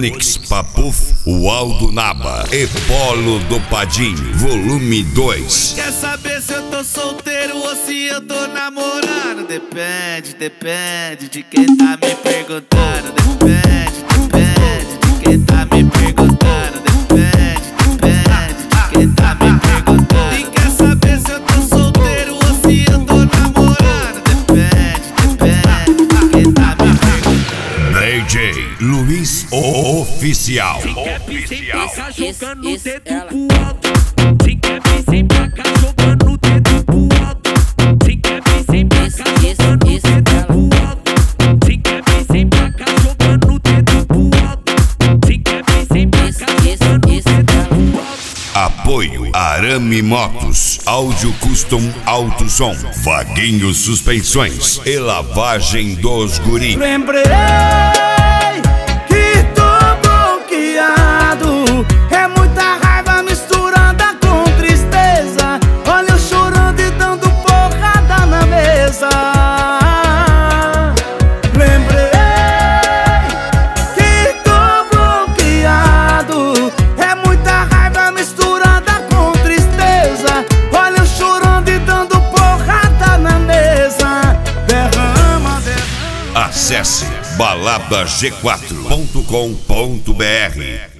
Onix Papuf, o Aldo Naba e Polo do Padim, volume 2. Quer saber se eu tô solteiro ou se eu tô namorando? Depende de quem tá me perguntando. Depende de quem tá me perguntando. Depende de quem tá me perguntando. E quer saber se eu tô solteiro ou se eu tô namorando? Depende de quem tá me perguntando. DJ Luiz Oficial. Se quer vir sem placa jogando o dedo pro alto. Se quer vir sem placa jogando o dedo pro alto. Se quer vir sem placa jogando o dedo pro alto. Se quer vir sem placa jogando o dedo pro alto. Se quer vir sem placa jogando o dedo pro alto. Apoio Arame Motos, Áudio Custom Alto Som, Vaguinho Suspensões e Lavagem dos Guri. Lembrei que tô bloqueado, é muita raiva misturada com tristeza. Olha eu chorando e dando porrada na mesa. Lembrei que tô bloqueado, é muita raiva misturada com tristeza. Olha eu chorando e dando porrada na mesa. Derrama. Acesse baladag4.com.br.